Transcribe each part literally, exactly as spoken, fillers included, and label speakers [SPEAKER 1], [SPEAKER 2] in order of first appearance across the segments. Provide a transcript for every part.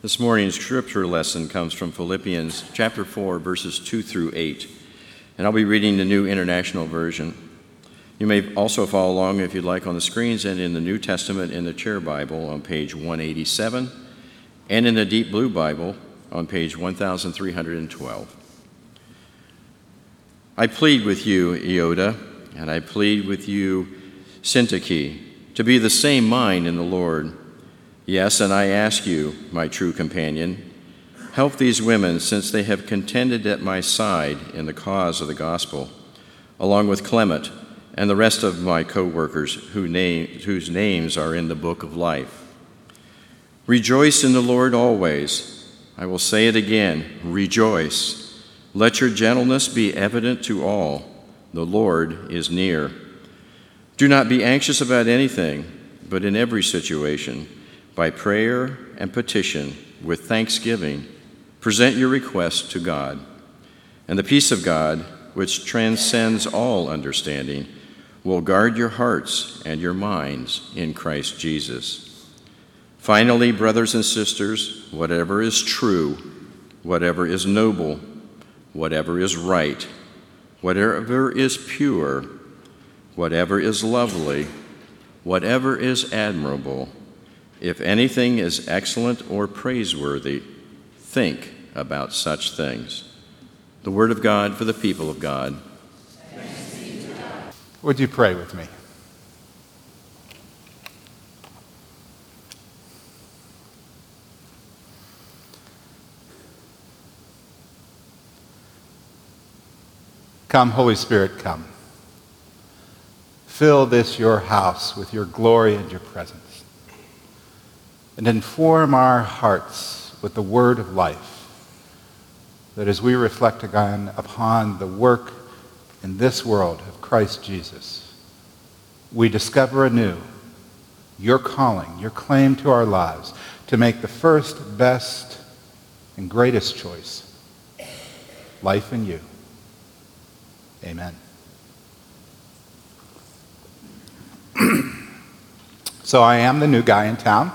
[SPEAKER 1] This morning's scripture lesson comes from Philippians chapter four, verses two through eight, and I'll be reading the New International Version. You may also follow along if you'd like on the screens and in the New Testament in the Chair Bible on page one eighty-seven, and in the Deep Blue Bible on page one thousand three hundred twelve. I plead with you, Euodia, and I plead with you, Syntyche, to be the same mind in the Lord. Yes, and I ask you, my true companion, help these women, since they have contended at my side in the cause of the gospel, along with Clement and the rest of my co-workers who name, whose names are in the book of life. Rejoice in the Lord always. I will say it again, rejoice. Let your gentleness be evident to all. The Lord is near. Do not be anxious about anything, but in every situation, by prayer and petition, with thanksgiving, present your requests to God. And the peace of God, which transcends all understanding, will guard your hearts and your minds in Christ Jesus. Finally, brothers and sisters, whatever is true, whatever is noble, whatever is right, whatever is pure, whatever is lovely, whatever is admirable, if anything is excellent or praiseworthy, think about such things. The word of God for the people of God.
[SPEAKER 2] Thanks be to God.
[SPEAKER 3] Would you pray with me? Come, Holy Spirit, come. Fill this your house with your glory and your presence, and inform our hearts with the word of life, that as we reflect again upon the work in this world of Christ Jesus, we discover anew your calling, your claim to our lives, to make the first, best, and greatest choice, life in you. Amen. So I am the new guy in town,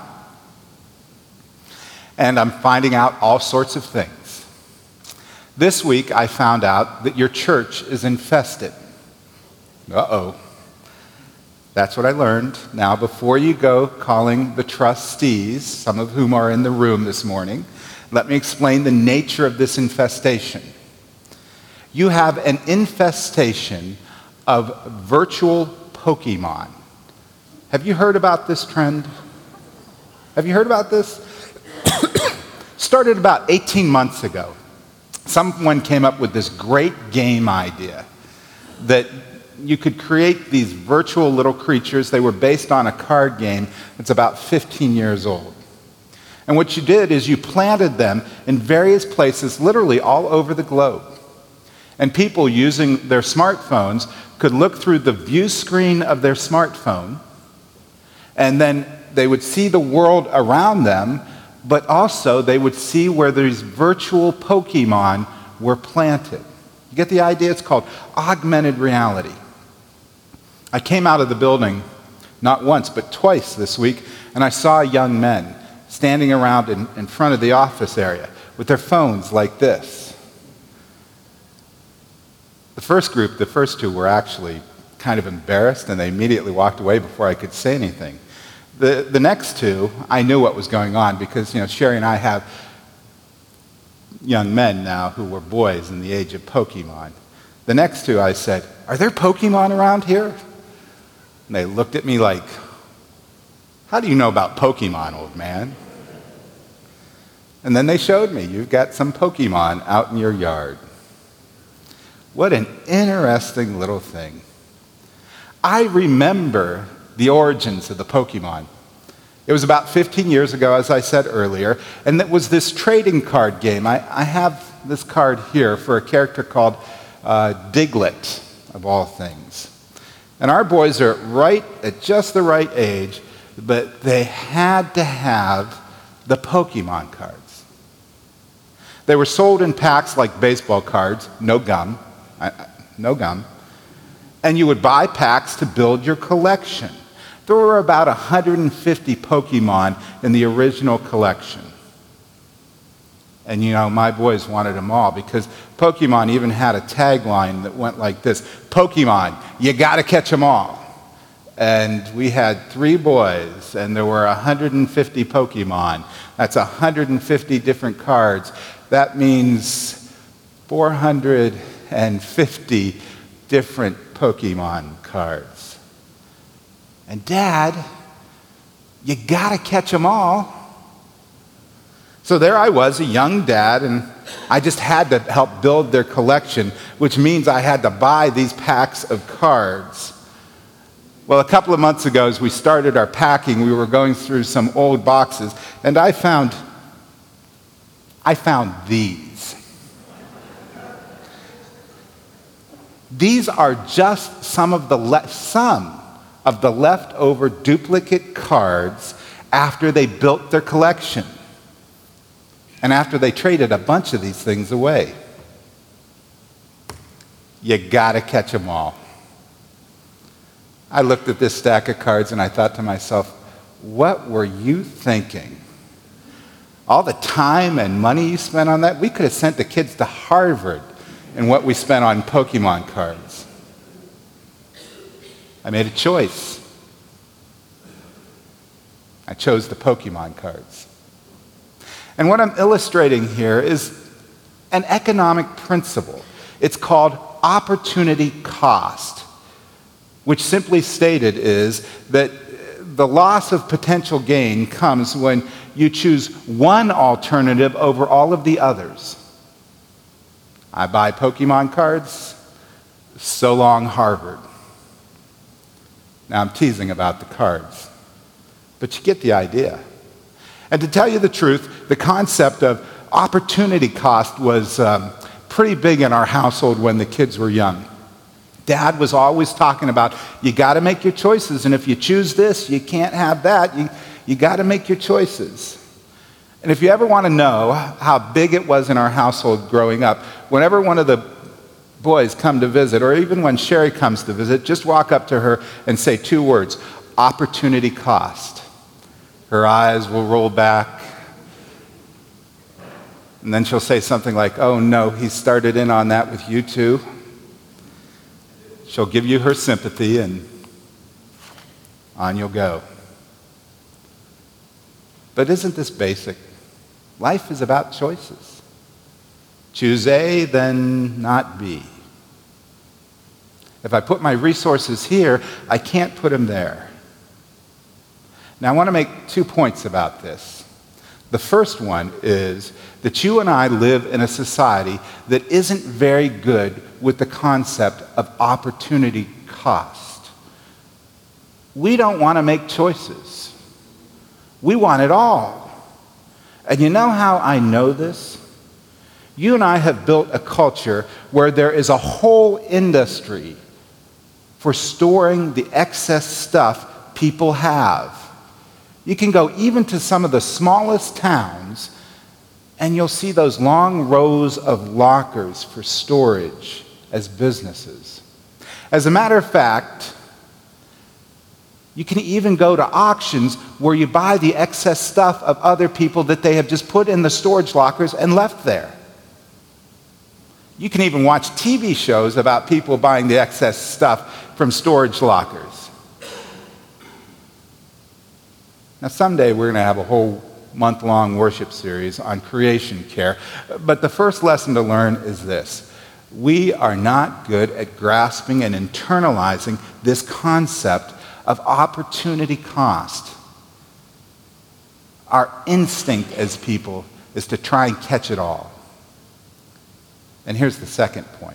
[SPEAKER 3] and I'm finding out all sorts of things. This week I found out that your church is infested. Uh-oh. That's what I learned. Now, before you go calling the trustees, some of whom are in the room this morning, let me explain the nature of this infestation. You have an infestation of virtual Pokemon. Have you heard about this trend? Have you heard about this? Started about eighteen months ago. Someone came up with this great game idea that you could create these virtual little creatures. They were based on a card game that's about fifteen years old. And what you did is you planted them in various places, literally all over the globe. And people using their smartphones could look through the view screen of their smartphone, and then they would see the world around them, but also they would see where these virtual Pokemon were planted. You get the idea? It's called augmented reality. I came out of the building not once, but twice this week, and I saw young men standing around in, in front of the office area with their phones like this. The first group, the first two, were actually kind of embarrassed, and they immediately walked away before I could say anything. The, the next two, I knew what was going on because, you know, Sherry and I have young men now who were boys in the age of Pokemon. The next two, I said, "Are there Pokemon around here?" And they looked at me like, "How do you know about Pokemon, old man?" And then they showed me, "You've got some Pokemon out in your yard." What an interesting little thing. I remember the origins of the Pokemon. It was about fifteen years ago, as I said earlier, and it was this trading card game. I, I have this card here for a character called uh, Diglett, of all things. And our boys are right at just the right age, but they had to have the Pokemon cards. They were sold in packs like baseball cards, no gum, I, no gum, and you would buy packs to build your collection. There were about one hundred fifty Pokemon in the original collection. And you know, my boys wanted them all because Pokemon even had a tagline that went like this: Pokemon, you gotta catch them all. And we had three boys, and there were one hundred fifty Pokemon. That's one hundred fifty different cards. That means four hundred fifty different Pokemon cards. And Dad, you gotta catch them all. So there I was, a young dad, and I just had to help build their collection, which means I had to buy these packs of cards. Well, a couple of months ago, as we started our packing, we were going through some old boxes, and I found, I found these. These are just some of the le- some of the leftover duplicate cards after they built their collection. And after they traded a bunch of these things away. You gotta catch them all. I looked at this stack of cards and I thought to myself, what were you thinking? All the time and money you spent on that, we could have sent the kids to Harvard in what we spent on Pokemon cards. I made a choice. I chose the Pokemon cards. And what I'm illustrating here is an economic principle. It's called opportunity cost, which simply stated is that the loss of potential gain comes when you choose one alternative over all of the others. I buy Pokemon cards, so long Harvard. Now I'm teasing about the cards, but you get the idea. And to tell you the truth, the concept of opportunity cost was um, pretty big in our household when the kids were young. Dad was always talking about, you got to make your choices, and if you choose this, you can't have that. You, you got to make your choices. And if you ever want to know how big it was in our household growing up, whenever one of the boys come to visit, or even when Sherry comes to visit, just walk up to her and say two words: opportunity cost. Her eyes will roll back, and then she'll say something like, oh no, he started in on that with you too. She'll give you her sympathy, and on you'll go. But isn't this basic? Life is about choices. Choose A, then not B. If I put my resources here, I can't put them there. Now, I want to make two points about this. The first one is that you and I live in a society that isn't very good with the concept of opportunity cost. We don't want to make choices. We want it all. And you know how I know this? You and I have built a culture where there is a whole industry for storing the excess stuff people have. You can go even to some of the smallest towns, and you'll see those long rows of lockers for storage as businesses. As a matter of fact, you can even go to auctions where you buy the excess stuff of other people that they have just put in the storage lockers and left there. You can even watch T V shows about people buying the excess stuff from storage lockers. Now, someday we're going to have a whole month-long worship series on creation care, but the first lesson to learn is this: we are not good at grasping and internalizing this concept of opportunity cost. Our instinct as people is to try and catch it all. And here's the second point.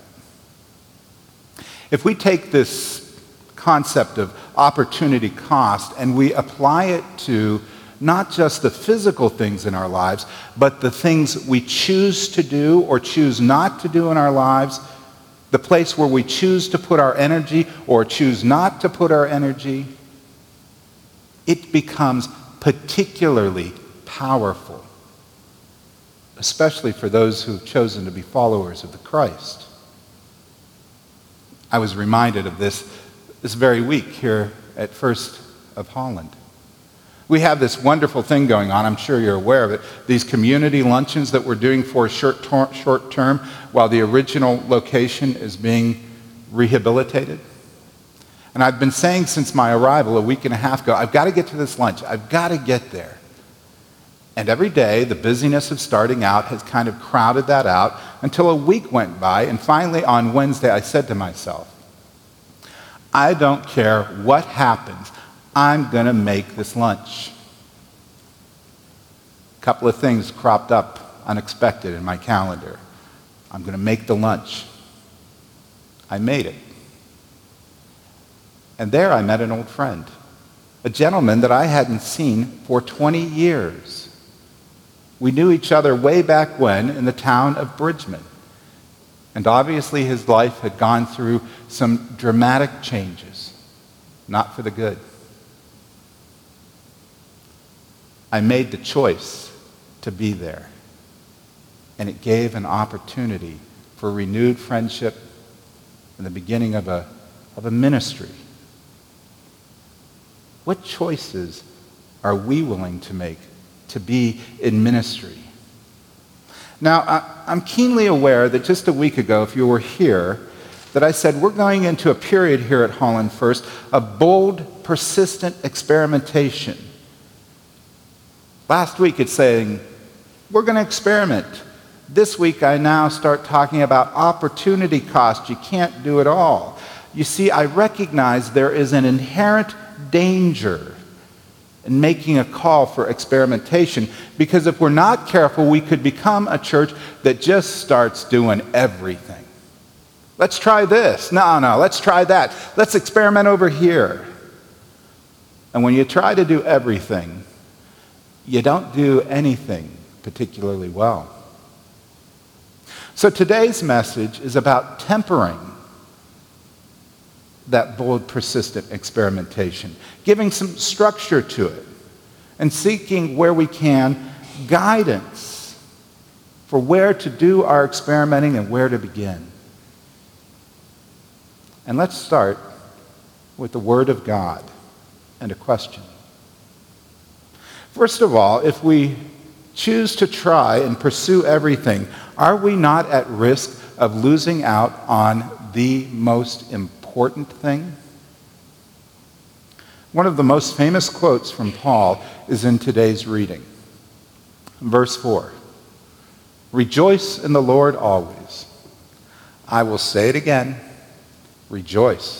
[SPEAKER 3] If we take this concept of opportunity cost and we apply it to not just the physical things in our lives, but the things we choose to do or choose not to do in our lives, the place where we choose to put our energy or choose not to put our energy, it becomes particularly powerful, especially for those who've chosen to be followers of the Christ. I was reminded of this this very week here at First of Holland. We have this wonderful thing going on, I'm sure you're aware of it, these community luncheons that we're doing for short, ter- short term while the original location is being rehabilitated. And I've been saying since my arrival a week and a half ago, I've got to get to this lunch, I've got to get there. And every day, the busyness of starting out has kind of crowded that out until a week went by, and finally on Wednesday I said to myself, I don't care what happens, I'm going to make this lunch. A couple of things cropped up unexpected in my calendar. I'm going to make the lunch. I made it. And there I met an old friend, a gentleman that I hadn't seen for twenty years. We knew each other way back when in the town of Bridgman. And obviously his life had gone through some dramatic changes, not for the good. I made the choice to be there, and it gave an opportunity for renewed friendship and the beginning of a, of a ministry. What choices are we willing to make to be in ministry? Now, I, I'm keenly aware that just a week ago, if you were here, that I said we're going into a period here at Holland First of bold, persistent experimentation. Last week it's saying, we're going to experiment. This week I now start talking about opportunity cost. You can't do it all. You see, I recognize there is an inherent danger in making a call for experimentation, because if we're not careful, we could become a church that just starts doing everything. Let's try this. No, no, let's try that. Let's experiment over here. And when you try to do everything, you don't do anything particularly well. So today's message is about tempering that bold, persistent experimentation, giving some structure to it, and seeking where we can guidance for where to do our experimenting and where to begin. And let's start with the Word of God and a question. First of all, if we choose to try and pursue everything, are we not at risk of losing out on the most important thing? One of the most famous quotes from Paul is in today's reading. Verse four, rejoice in the Lord always. I will say it again, rejoice.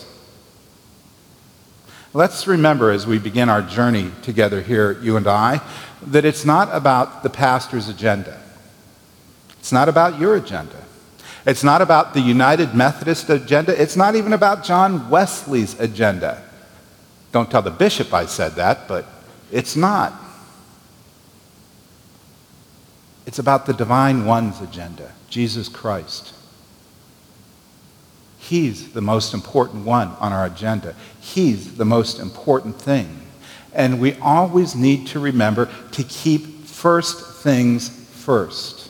[SPEAKER 3] Let's remember as we begin our journey together here, you and I, that it's not about the pastor's agenda. It's not about your agenda. It's not about the United Methodist agenda. It's not even about John Wesley's agenda. Don't tell the bishop I said that, but it's not. It's about the Divine One's agenda, Jesus Christ. He's the most important one on our agenda. He's the most important thing. And we always need to remember to keep first things first.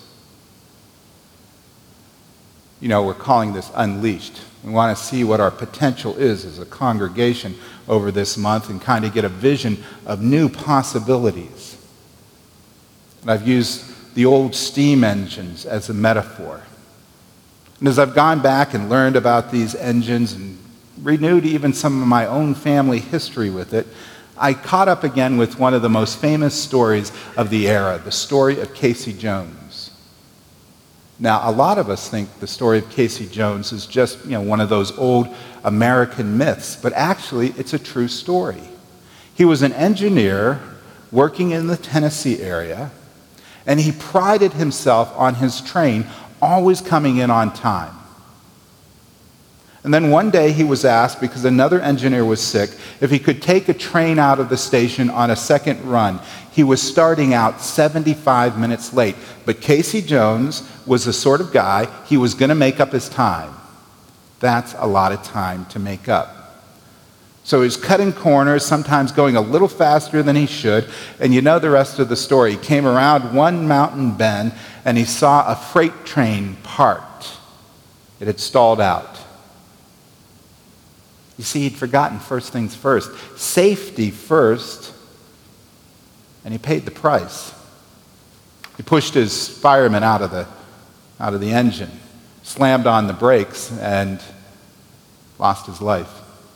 [SPEAKER 3] You know, we're calling this Unleashed. We want to see what our potential is as a congregation over this month and kind of get a vision of new possibilities. And I've used the old steam engines as a metaphor. And as I've gone back and learned about these engines and renewed even some of my own family history with it, I caught up again with one of the most famous stories of the era, the story of Casey Jones. Now, a lot of us think the story of Casey Jones is just, you know, one of those old American myths, but actually it's a true story. He was an engineer working in the Tennessee area, and he prided himself on his train always coming in on time. And then one day he was asked, because another engineer was sick, if he could take a train out of the station on a second run. He was starting out seventy-five minutes late. But Casey Jones was the sort of guy, he was going to make up his time. That's a lot of time to make up. So he's cutting corners, sometimes going a little faster than he should, and you know the rest of the story. He came around one mountain bend, and he saw a freight train parked. It had stalled out. You see, he'd forgotten first things first. Safety first, and he paid the price. He pushed his fireman out of the, out of the engine, slammed on the brakes, and lost his life.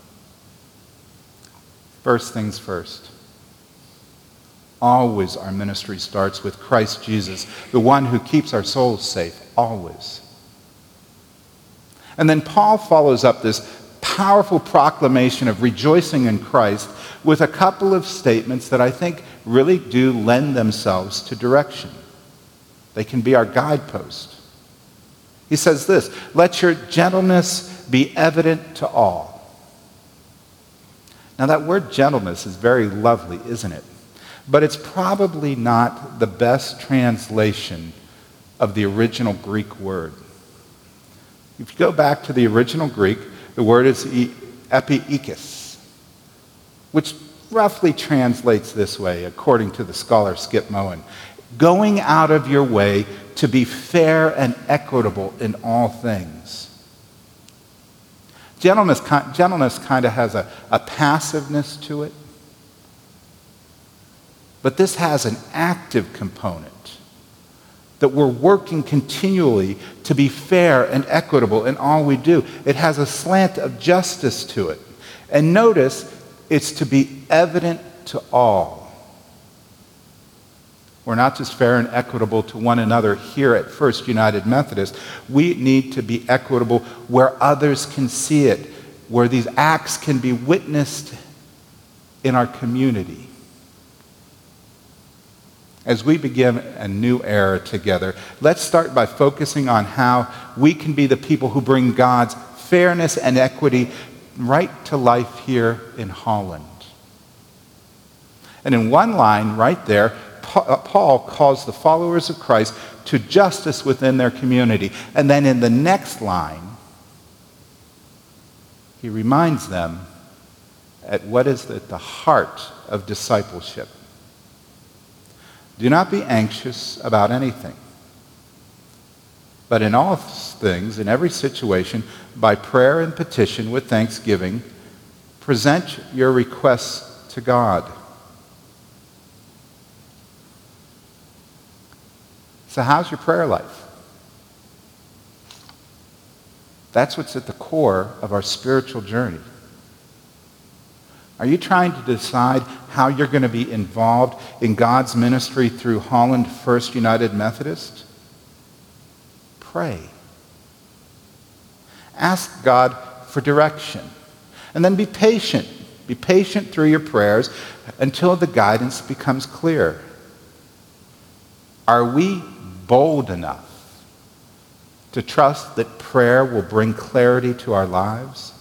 [SPEAKER 3] First things first. Always our ministry starts with Christ Jesus, the one who keeps our souls safe, always. And then Paul follows up this powerful proclamation of rejoicing in Christ with a couple of statements that I think really do lend themselves to direction. They can be our guidepost. He says this, "Let your gentleness be evident to all." Now that word gentleness is very lovely, isn't it? But it's probably not the best translation of the original Greek word. If you go back to the original Greek, the word is epieikos, which roughly translates this way, according to the scholar Skip Moen: going out of your way to be fair and equitable in all things. Gentleness, gentleness kind of has a, a passiveness to it, but this has an active component, that we're working continually to be fair and equitable in all we do. It has a slant of justice to it. And notice, it's to be evident to all. We're not just fair and equitable to one another here at First United Methodist. We need to be equitable where others can see it, where these acts can be witnessed in our community. As we begin a new era together, let's start by focusing on how we can be the people who bring God's fairness and equity right to life here in Holland. And in one line right there, Paul calls the followers of Christ to justice within their community. And then in the next line, he reminds them at what is at the heart of discipleship. Do not be anxious about anything, but in all things, in every situation, by prayer and petition with thanksgiving, present your requests to God. So how's your prayer life? That's what's at the core of our spiritual journey. Are you trying to decide how you're going to be involved in God's ministry through Holland First United Methodist? Pray. Ask God for direction. And then be patient. Be patient through your prayers until the guidance becomes clear. Are we bold enough to trust that prayer will bring clarity to our lives?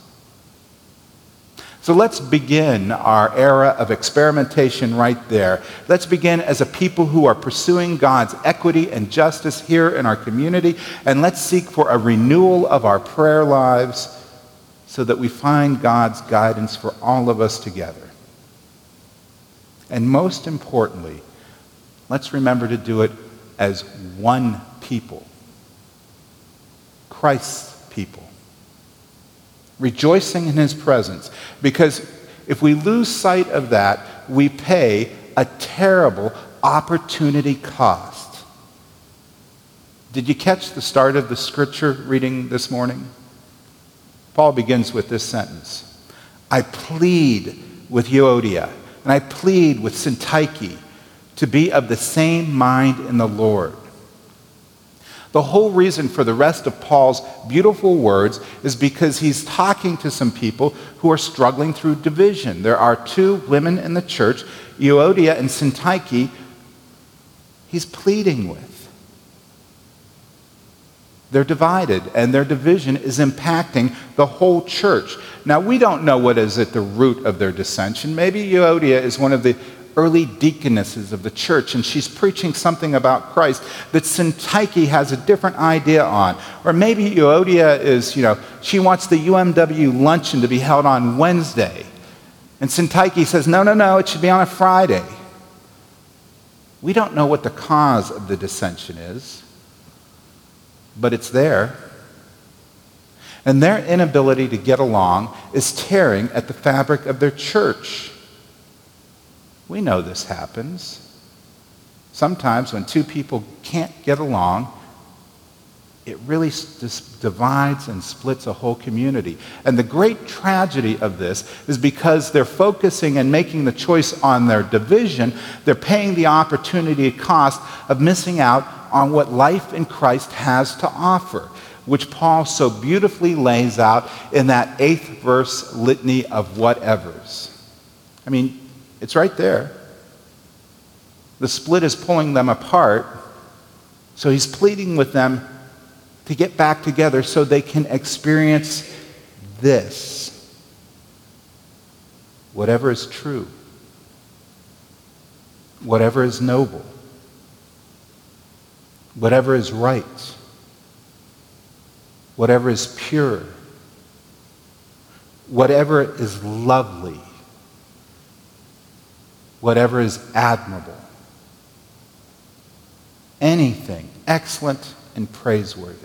[SPEAKER 3] So let's begin our era of experimentation right there. Let's begin as a people who are pursuing God's equity and justice here in our community, and let's seek for a renewal of our prayer lives so that we find God's guidance for all of us together. And most importantly, let's remember to do it as one people, Christ's people, rejoicing in his presence. Because if we lose sight of that, we pay a terrible opportunity cost. Did you catch the start of the scripture reading this morning? Paul begins with this sentence: I plead with Euodia, and I plead with Syntyche to be of the same mind in the Lord. The whole reason for the rest of Paul's beautiful words is because he's talking to some people who are struggling through division. There are two women in the church, Euodia and Syntyche, he's pleading with. They're divided, and their division is impacting the whole church. Now, we don't know what is at the root of their dissension. Maybe Euodia is one of the early deaconesses of the church, and she's preaching something about Christ that Syntyche has a different idea on. Or maybe Euodia is, you know, she wants the U M W luncheon to be held on Wednesday. And Syntyche says, no, no, no, it should be on a Friday. We don't know what the cause of the dissension is, but it's there. And their inability to get along is tearing at the fabric of their church. We know this happens. Sometimes when two people can't get along, it really just divides and splits a whole community. And the great tragedy of this is because they're focusing and making the choice on their division, they're paying the opportunity cost of missing out on what life in Christ has to offer, which Paul so beautifully lays out in that eighth verse litany of whatevers. I mean, it's right there. The split is pulling them apart, so he's pleading with them to get back together so they can experience this. Whatever is true, whatever is noble, whatever is right, whatever is pure, whatever is lovely, whatever is admirable, anything excellent and praiseworthy.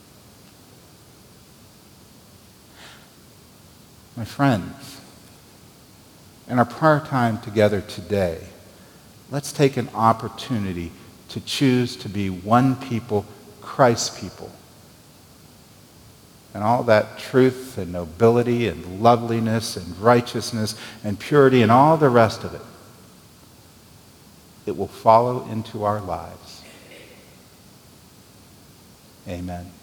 [SPEAKER 3] My friends, in our prayer time together today, let's take an opportunity to choose to be one people, Christ's people. And all that truth and nobility and loveliness and righteousness and purity and all the rest of it, it will follow into our lives. Amen.